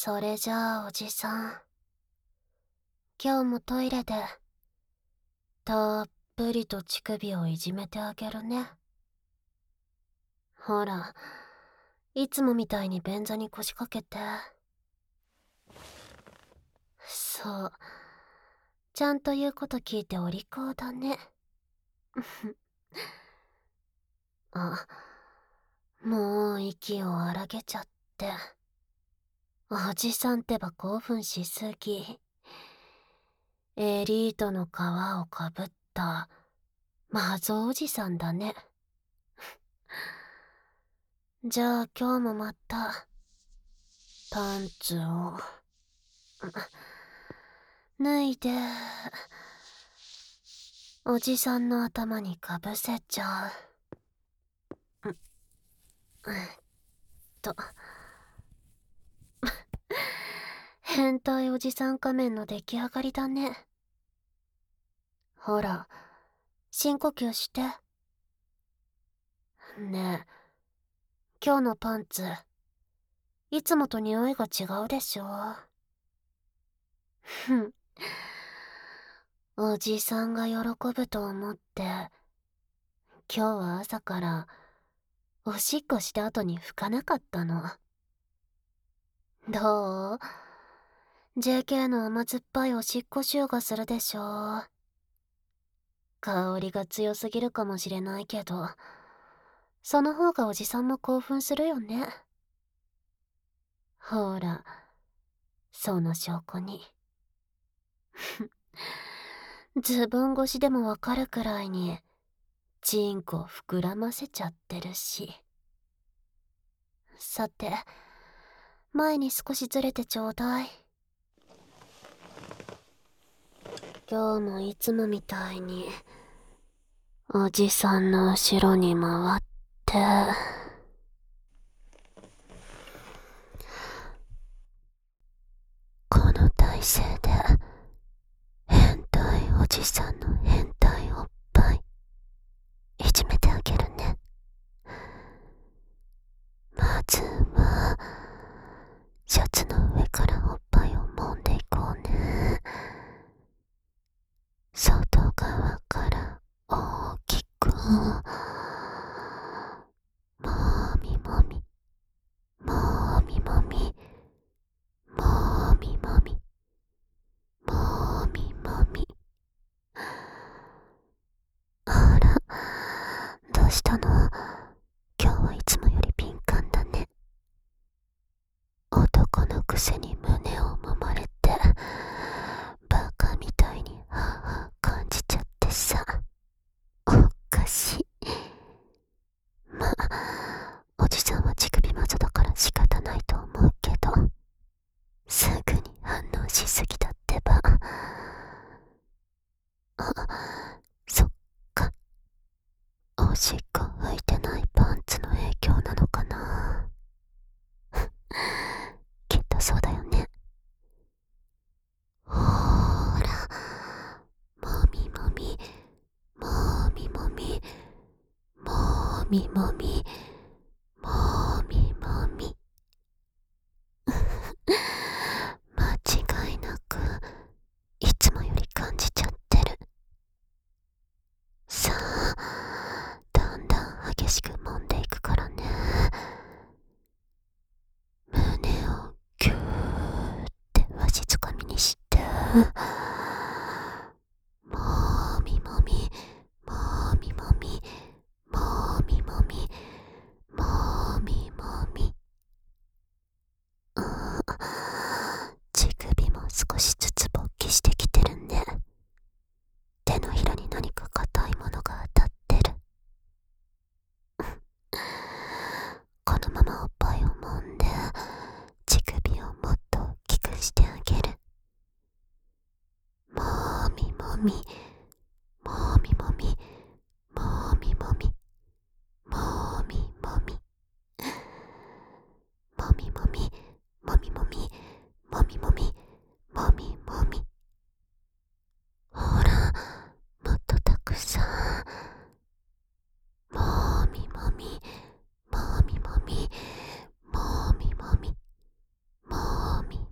それじゃあおじさん、今日もトイレでたっぷりと乳首をいじめてあげるね。ほら、いつもみたいに便座に腰掛けて。そう、ちゃんと言うこと聞いてお利口だね。あ、もう息を荒げちゃって。おじさんってば興奮しすぎ。エリートの皮をかぶったマゾおじさんだね。じゃあ今日もまたパンツを脱いでおじさんの頭にかぶせちゃう。と変態おじさん仮面の出来上がりだね。ほら、深呼吸して。ねえ、今日のパンツいつもと匂いが違うでしょ。ふん、おじさんが喜ぶと思って今日は朝からおしっこした後に拭かなかったの。どう？ JK の甘酸っぱいおしっこ臭がするでしょ。香りが強すぎるかもしれないけど、その方がおじさんも興奮するよね。ほら、その証拠に。ズボン越しでもわかるくらいにチンコ膨らませちゃってるし。さて、前に少しずれてちょうだい。今日もいつもみたいにおじさんの後ろに回って。この体勢で変態おじさんの変態おっぱいいじめてあげるね。まずはシャツの上からおっぱいを揉んでいこうね。外側から大きくもみもみもみもみもみもみもみもみ。あら、どうしたの？今日はいつもより敏感だね。男のくせに胸を揉まれてバカみたいに感じちゃってさ。おかしい。まあ、おじさんは乳首マゾだから仕方ないと思うけど、すぐに反応しすぎだってば。あ、そっか。おしっこ拭いてないパンツの影響なのかな。きっとそうだよね。ほーら、もみもみもみもみもみもみもみもみ。間違いなくいつもより感じちゃってる。さあ、だんだん激しく揉んでいくからね。胸をギューってわしづかみにしてもみもみもみもみもみもみもみもみ。乳首も少しずつ勃起してきてるね。手のひらに何か硬いものが当たってる。このままおっぱいを揉んで乳首をもっと大きくしてあげる。もみもみもみもみもみもみもみもみもみもみもみもみもみもみもみもみ。ほら、もっとたくさん。もみもみもみもみもみもみもみ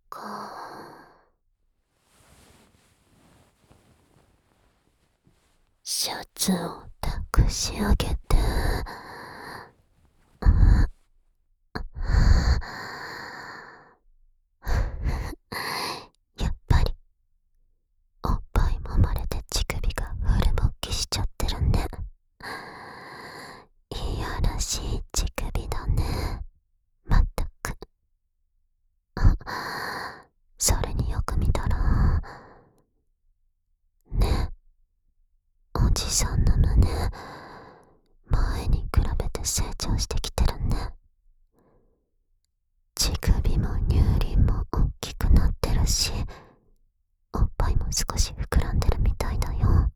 か。シャツを託し上げて、やっぱりおっぱい揉まれて乳首がフル勃起しちゃってるね。いやらしい乳首だね。まったく。それによく見たらね、おじさんの胸前に比べて成長してきてるね。乳首も乳輪も大きくなってるし、おっぱいも少し膨らんでるみたいだよ。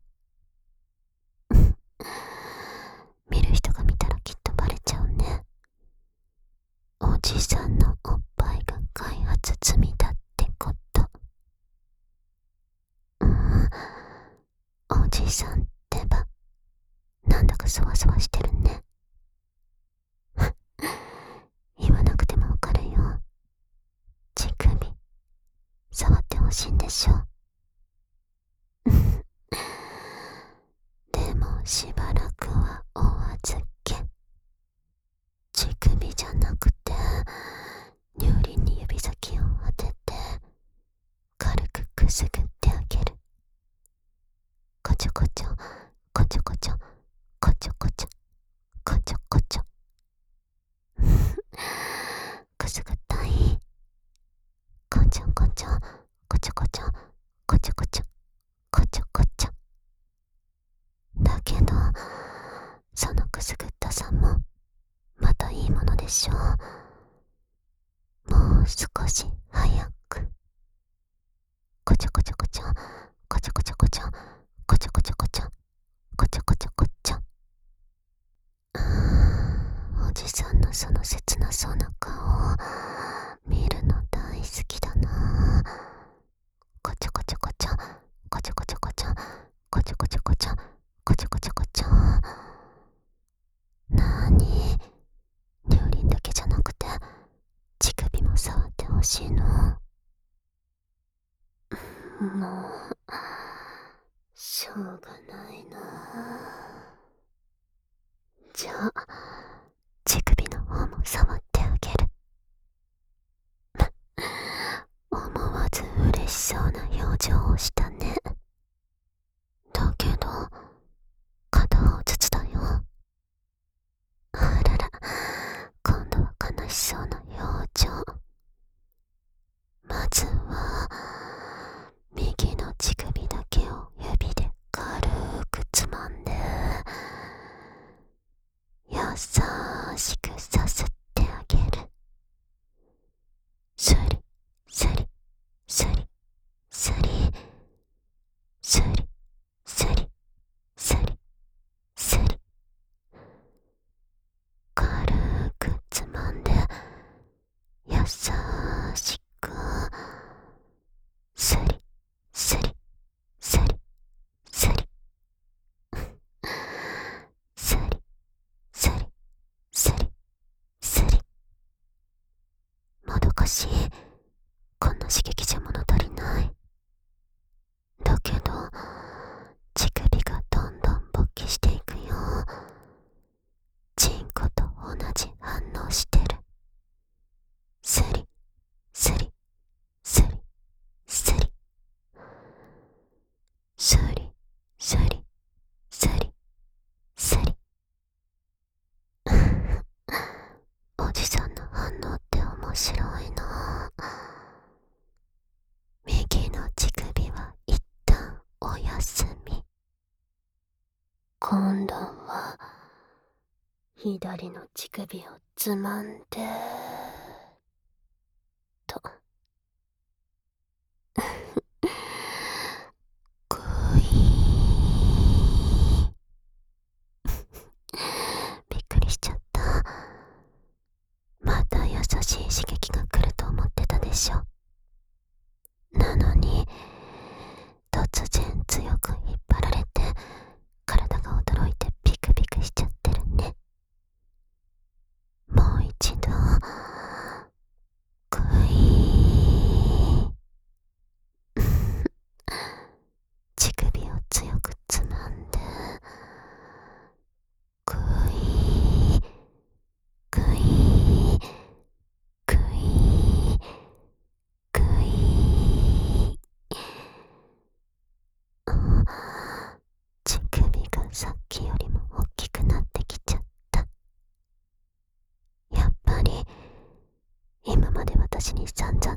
見る人が見たらきっとバレちゃうね。おじさんのおっぱいが開発済みだってこと。おじさんってばなんだかそわそわしてるね。言わなくてもわかるよ。乳首触ってほしいんでしょ。でもしばらくはお預け。乳首じゃなくて乳輪に指先を当てて軽くくすぐってあげる。こちょこちょこちょこちょこちょこちょこちょこちょくすぐったい。こちょこちょこちょこちょこちょこちょこちょこちょ。だけどそのくすぐったさもまたいいものでしょう。もう少し早く。こちょこちょこちょこちょこちょこちょこちょこちょこちょこちょこちょこちょ。おじさんのその切なそうな顔見るの大好きだな。こちょこちょこちょこちょこちょこちょこちょこちょこちょこちょこちょこちょ。なーに、乳輪だけじゃなくて乳首も触ってほしいの。もうしょうがないな。じゃあ乳首の方も触ってあげる。思わず嬉しそうな表情をしたね。だけど片方ずつだよ。あらら、今度は悲しそうな表情。まずは右の乳首だけを指で軽くつまんで優しくさすってあげる。スリスリスリスリスリスリスリスリ。軽くつまんで優しくスリスリスリスリスリスリスリスリ。もどかしい。こんな刺激じゃ物足りない。だけど乳首がどんどん勃起していくよ。チンコと同じ反応してる。スリスリスリスリスリスリスリスリ。おじさんの反応って面白いな。右の乳首は一旦お休み。今度は左の乳首をつまんでとグイーン。びっくりしちゃった。また優しい刺激が来ると思ってたでしょ。なのに突然強く引っ張られて体が驚いてビクビクしちゃってるね。もう一度グイーン。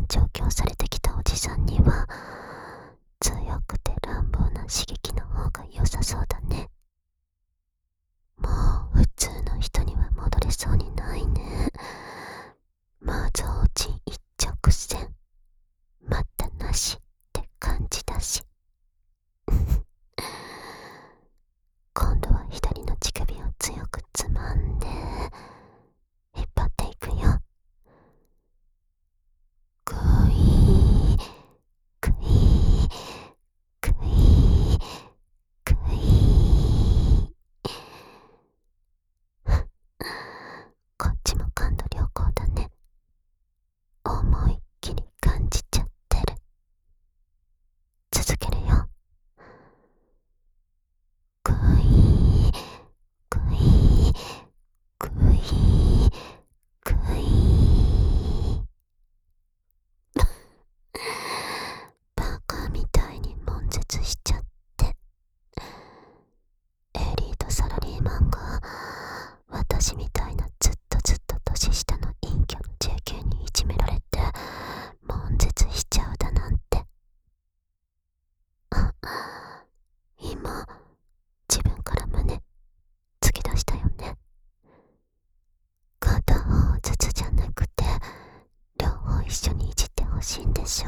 調教されてきたおじさんには強くて乱暴な刺激の方が良さそうだね。もう普通の人には戻れそうにないね。まずおちん一直線、待ったなしって感じだし。今度は左の乳首を強くつまんで引っ張っていくよ。グイグイグイグイ。こっちも感度良好だね。思いっきり感じちゃってる。続けるよ。グイグイグイグイ。バカみたいに悶絶しちゃって。エリートサラリーマンが私みたいなずっと年下の陰キャの JK にいじめられて悶絶しちゃうだなんて。今自分から胸突き出したよね。片方ずつじゃなくて両方一緒にいじってほしいんでしょ。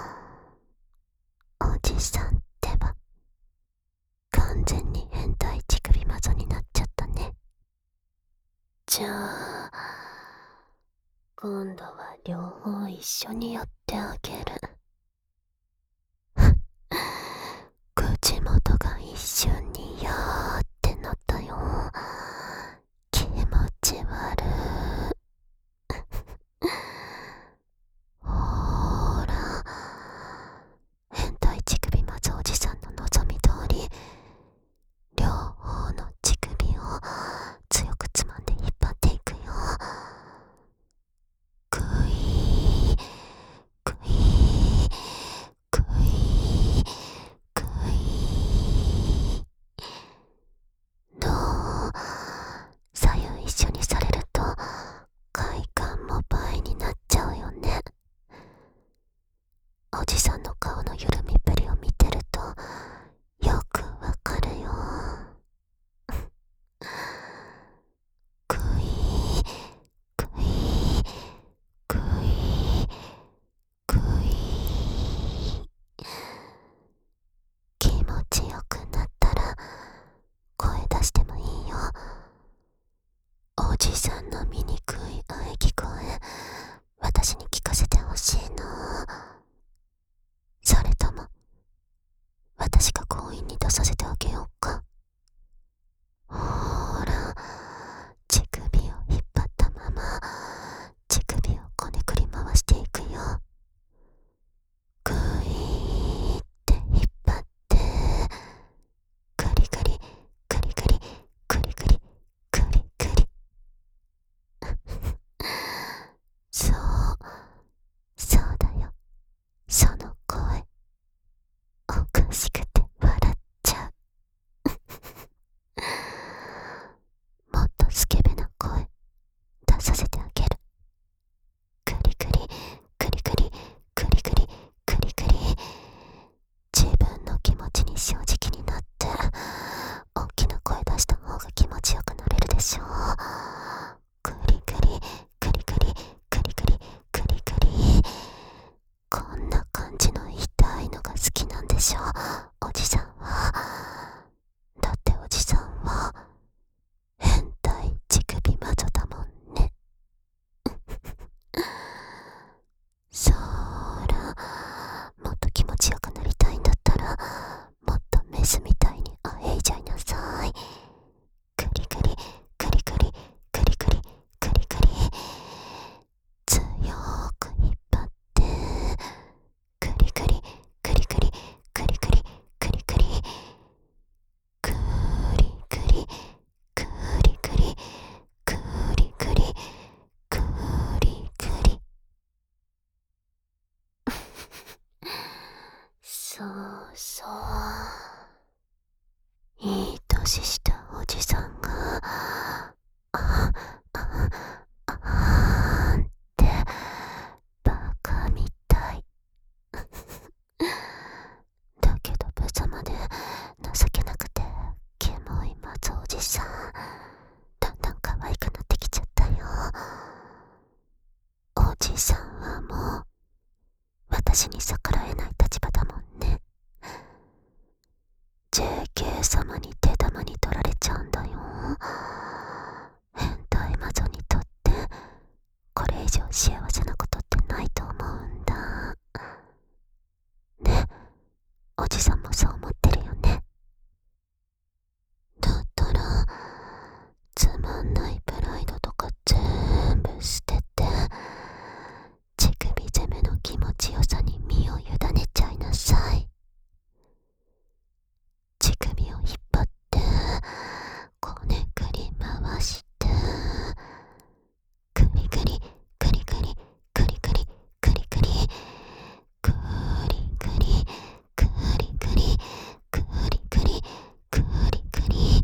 おじさんってば完全に変態乳首マゾになっちゃったね。じゃあ今度は両方一緒にやってあげる。口元が一瞬にやーってなったよ。気持ち悪い。ほーら、変態乳首マゾおじさんの望み通り両方の乳首を強くつまんで引っ張っていくよ。グイグイグイグイ。どう？左右一緒にされると快感も倍になっちゃうよね。おじさんの顔の緩みっぷりを見てるとよくわかるよ。グイグイグイグイ。気持ちよくなったら声出してもいいよ。おじさんの醜い喘ぎ声私に聞かせてほしいな。それとも私が強引に出させてあげようか。ほーら、乳首を引っ張ったまま乳首をこねくり回していくよ。グイーって引っ張ってグリグリグリグリグリグリグリグリ。そうそうだよ、その声おかしくて笑っちゃう。もっとスケベな声出させてあげる。グリグリグリグリグリグリグリグリ。自分の気持ちに正直になって大きな声出した方が気持ちよくなれるでしょ。グリグリグリグリグリグリグリグリ。こんな感じの痛いのが好きなんでしょおじさんは。だっておじさんは変態乳首魔女だもんね。そーら、もっと気持ちよくなりたいんだったらもっとメスみたいにあえいじゃいなさい。グリグリグリグリグリグリグリグリ。強く引っ張ってグリグリグリグリグリグリグリグリグリグリグリグリグリグリグリグリ。そうそう、いい年したおじさんがあああーんってバカみ私に逆らえない立場だもんね。 JK 様に手玉に取られちゃうんだよ。変態魔女にとってこれ以上幸せなことってないと思うんだ。ね、おじさんもそう思ってるよね。だったらつまんないプライドとか全部捨てて、乳首攻めの気持ちよさに身を委ねちゃいなさい。乳首を引っ張ってこねくり回して、くりくりくりくりくりくりくりくりくりくりくりくりくりくりくりくり。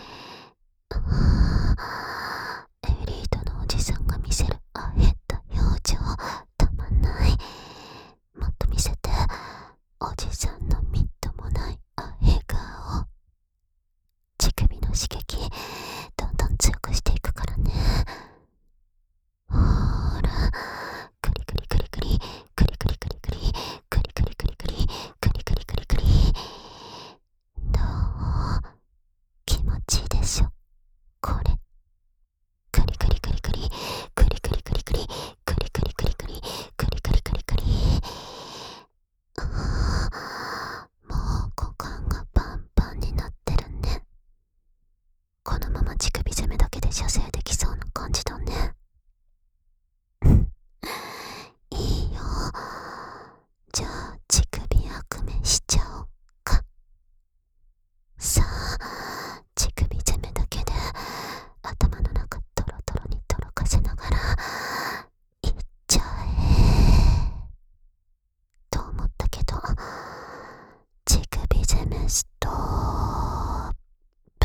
エリートのおじさんが見せるあへった表情たまんない。もっと見せて、おじさんのみっともないあへ顔。乳首の刺激どんどん強くしていくからね。ほーら、クリクリクリクリクリクリクリクリクリクリクリクリクリクリクリクリ。どう？気持ちいいでしょこれ。クリクリクリクリクリクリクリクリクリクリクリクリクリクリクリクリクリ。もう股間がパンパンになってるね。このまま乳首攻めだけで射精できそうな感じだね。いいよ。じゃあ乳首悪夢しちゃおうか。さあ、乳首攻めだけで頭の中トロトロにとろかせながらいっちゃえと思ったけど、乳首攻めストップ。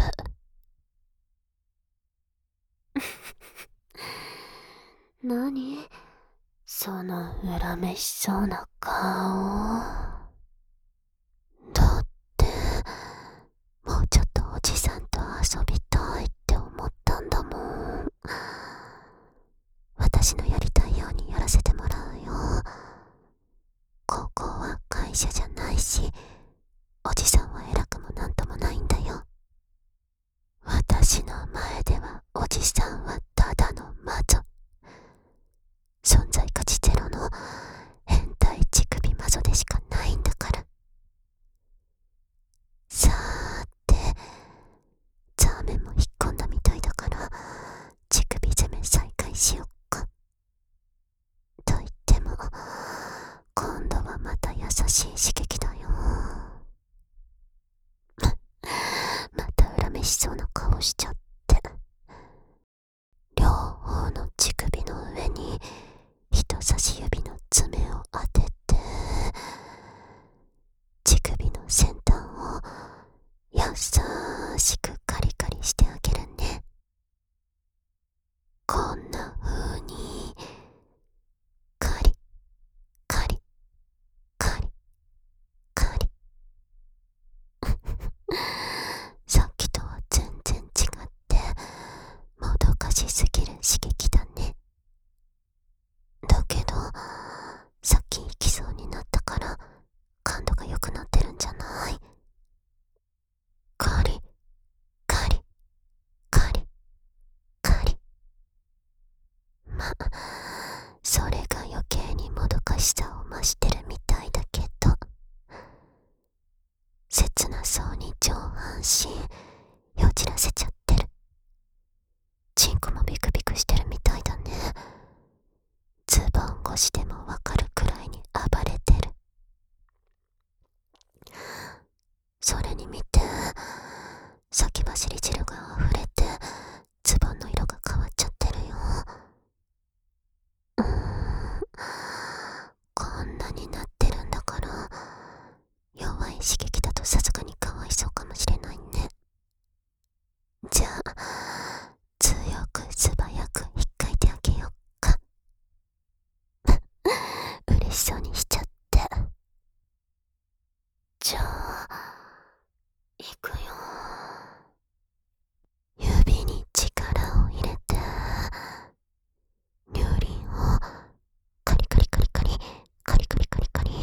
何その恨めしそうな顔。だってもうちょっとおじさんと遊びたいって思ったんだもん。私のやりたいようにやらせてもらうよ。ここは会社じゃないし、おじさんは偉くもなんともないんだよ。私の前ではおじさんはただの魔女、存在価値ゼロの変態乳首魔女でしかないんだから。さーて、ザーメンも引っ込んだみたいだから乳首攻め再開しよっか。と言っても今度はまた優しい刺激だよ。また恨めしそうな顔しちゃって。両方の乳首の上に人差し指の爪を当てて、乳首の先端を優しくカリカリしてあげるね。こんな風にカリカリカリカリ。さっきとは全然違ってもどかしすぎる刺激だね。だけどさっき行きそうになったから感度が良くなってるんじゃない？カリカリカリカリ。ま、それが余計にもどかしさを増してるみたいだけど、切なそうに上半身よじらせちゃってる。チンコもビクビクしてるみたいだね。ズボン越しでもわかるくらいに暴れてる。それに見て、先走り汁が溢れてズボンの色が変わっちゃってるよ。こんなになってるんだから弱い刺激だとさすがにかわいそうかもしれないね。じゃあ強く素早く引っかいてあげよっか。嬉しそうにしちゃって。じゃあいくよ。指に力を入れて乳輪をカリカリカリカリカリカリカリカリ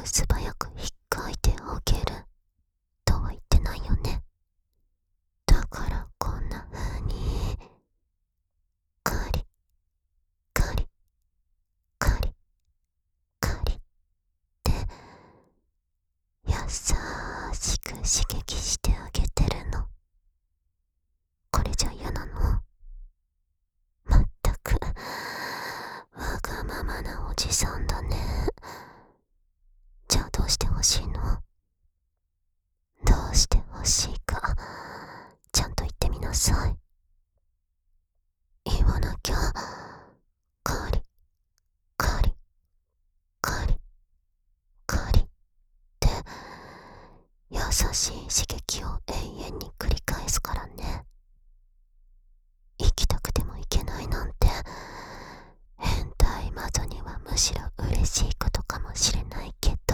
素早く引っかいてあげるとは言ってないよね。だからこんな風にカリカリカリカリって優しく刺激してあげてるの。これじゃ嫌なの？まったくわがままなおじさんだね。じゃあどうしてほしいの？どうしてほしいかちゃんと言ってみなさい。言わなきゃ。カリカリカリカリって優しい刺激を永遠に繰り返すからね。行きたくても行けないなんて変態魔女にはむしろ嬉しいことかもしれないけど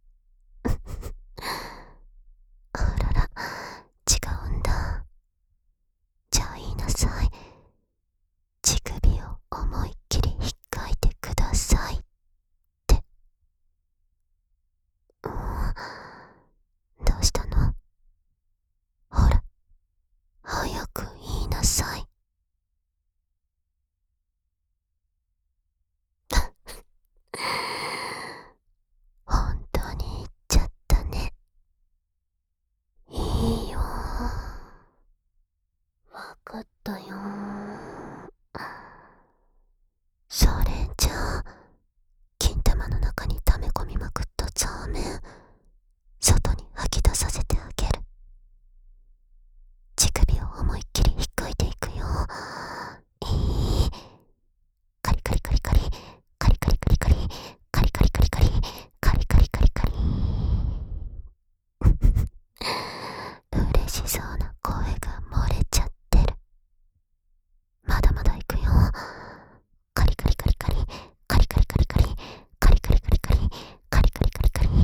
あらら、違うんだ。じゃあ言いなさい。乳首を思いっきり引っかいてくださいって。どうしたの？ほら、早く言いなさい。本当に言っちゃったね。いいよ。わかったよ。それじゃあ、金玉の中に溜め込みまくったザーメン、外に吐き出させてあげる。乳首を思いっきり引っかいていくよ。いい。カリカリカリカリカリカリカリカリカリカリカリカリカリカリカリカリカリ嬉しそうな声が漏れちゃってる。まだまだいくよ。カリカリカリカリカリカリカリカリカリカリカリカリカリカリカリカリ。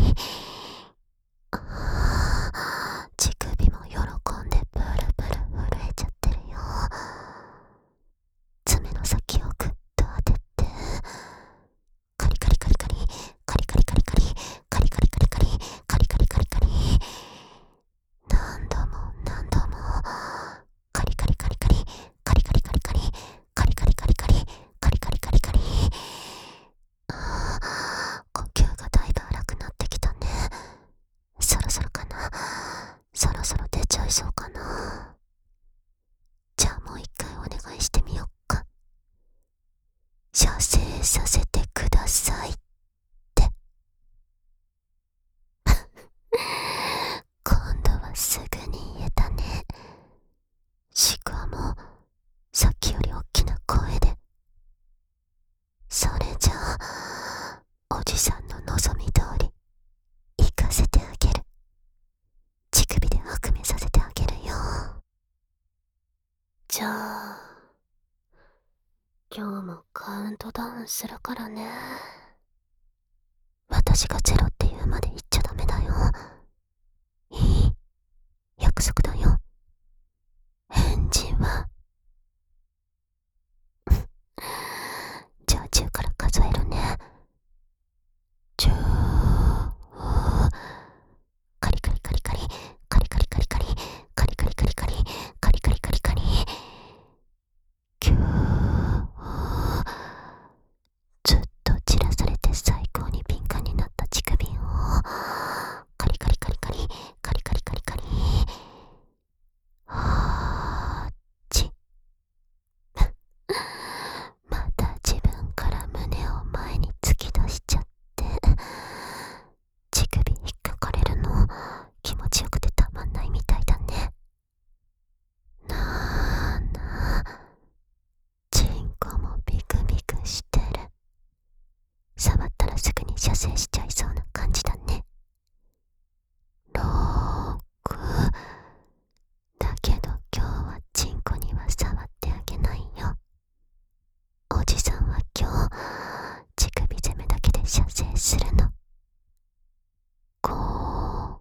乳首も喜んでブルブル震えちゃってるよ。爪の先をグッと当ててカリカリカリカリカリカリカリカリカリカリカリカリカリカリカリカリ、何度も何度もカリカリカリカリカリカリカリカリカリカリカリカリカリカリカリカリ。呼吸がだいぶ荒くなってきたね。そろそろかな。そろそろ出ちゃいそうかな。じゃあもう一回お願いしてみよっか。射精させてくださいって今度はすぐに言えたね。しかもさっきより大きな声で。それじゃあおじさんの望み通り行かせてあげる。乳首で悪夢させてあげるよ。じゃあ今日もカウントダウンするからね。私がゼロって言うまで言っちゃダメだよ。いい？約束だよ。返事はじゃあ10から数えるね。10。カリカリカリカリカリカリカリカリカリカリカリカリカリカリカリカリ。9。ずっと散らされて最高に敏感になった乳首をカリカリカリカリカリカリカリカリ。また自分から胸を前に突き出しちゃって乳首引っかかれるの気持ちよくてたまんないみたいだね。なあなあ、チンコもビクビクしてる。触ったらすぐに射精しちゃいそうな感じだね。6。だけど今日はチンコには触ってあげないよ。おじさんは今日乳首攻めだけで射精するの。5。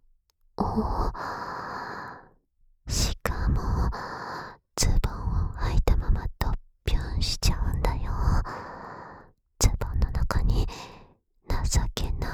しかもズボンを履いたままドッピョンしちゃうんだよ。ズボンの中に情けな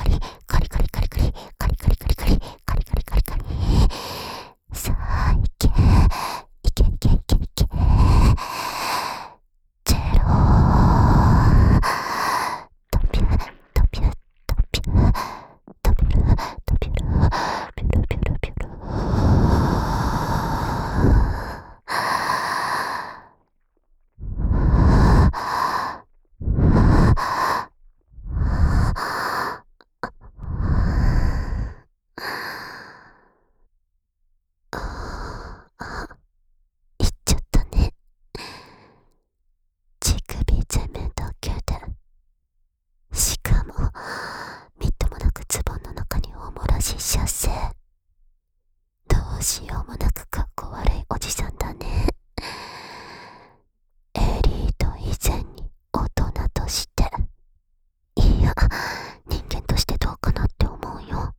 カリカリカリカリカリカリカリカリカリカリカリカリカリカリ。さあいけいけいけいけいけ。ゼロ。トピュトピュトピュトピュルトピュルピュルピュルピュル。言っちゃったね。乳首全面だけで。しかもみっともなくズボンの中におもらし射精。どうしようもなくかっこ悪いおじさんだね。エリート以前に大人として、いや人間としてどうかなって思うよ。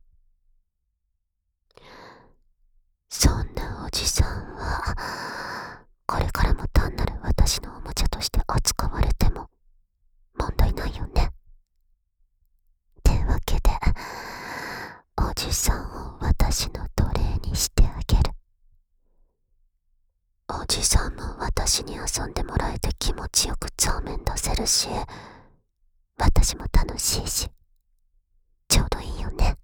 そんなおじさんはこれからも単なる私のおもちゃとして扱われても問題ないよね。ってわけでおじさんを私の奴隷にしてあげる。おじさんも私に遊んでもらえて気持ちよく帳面出せるし、私も楽しいし、ちょうどいいよね。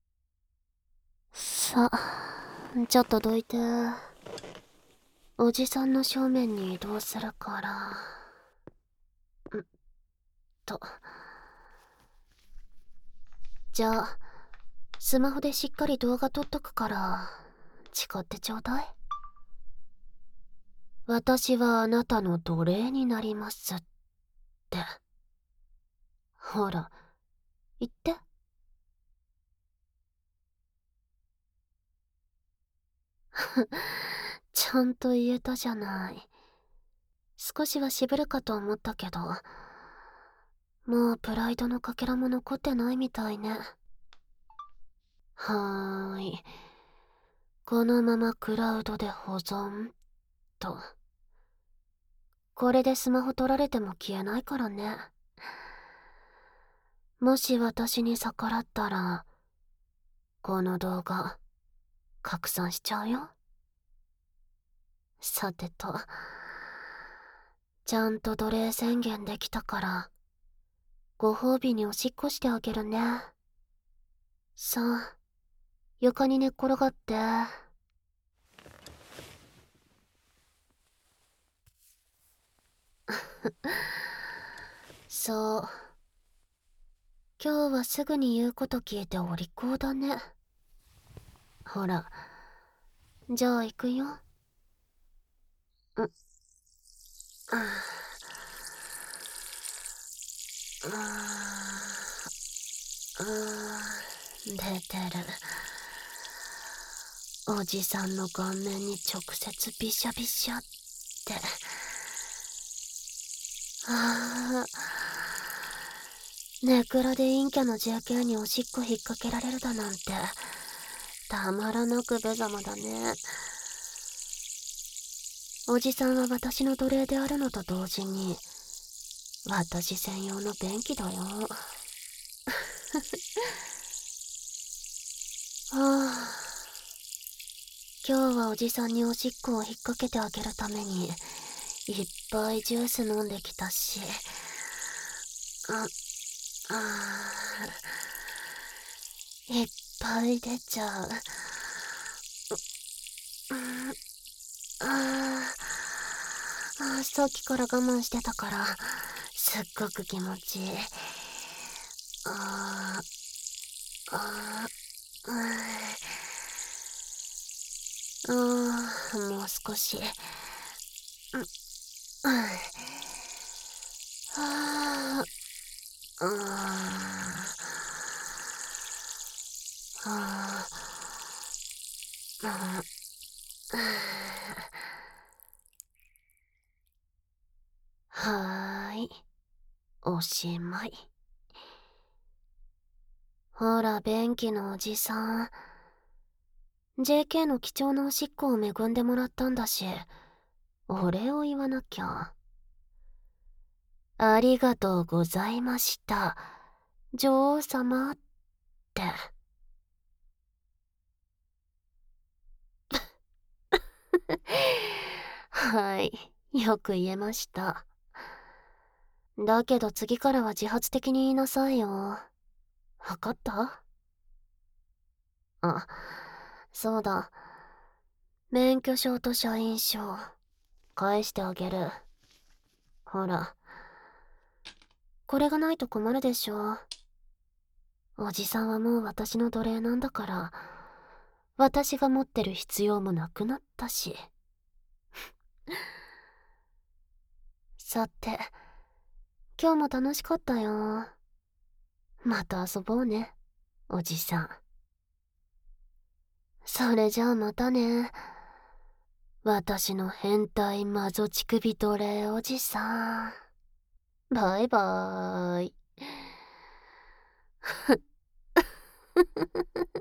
さあ、ちょっとどいて。おじさんの正面に移動するから。と。じゃあ、スマホでしっかり動画撮っとくから、誓ってちょうだい。私はあなたの奴隷になりますって。ほら、言って。 ちゃんと言えたじゃない。少しは渋るかと思ったけど、もうプライドのかけらも残ってないみたいね。はーい。このままクラウドで保存と。これでスマホ取られても消えないからね。もし私に逆らったら、この動画、拡散しちゃうよ。さてと、ちゃんと奴隷宣言できたから、ご褒美におしっこしてあげるね。さあ、床に寝っ転がって。そう。今日はすぐに言うこと聞いてお利口だね。ほら、じゃあ行くよ。あ出てる。おじさんの顔面に直接ビシャビシャって。ネクラで陰キャの JK におしっこ引っ掛けられるだなんて、たまらなく無様だね。おじさんは私の奴隷であるのと同時に、私専用の便器だよ。今日はおじさんにおしっこを引っ掛けてあげるために、いっぱいジュース飲んできたし。いっぱい出ちゃう。さっきから我慢してたから、すっごく気持ちいい。もう少し。はーい、おしまい。ほら、便器のおじさん。JK の貴重なおしっこを恵んでもらったんだし、お礼を言わなきゃ。ありがとうございました、女王様って。はい、よく言えました。だけど次からは自発的に言いなさいよ。わかった？あ、そうだ。免許証と社員証、返してあげる。ほら。これがないと困るでしょ。おじさんはもう私の奴隷なんだから、私が持ってる必要もなくなったし。さて、今日も楽しかったよ。また遊ぼうね、おじさん。それじゃあまたね。私の変態マゾ乳首奴隷おじさん。バイバーイ。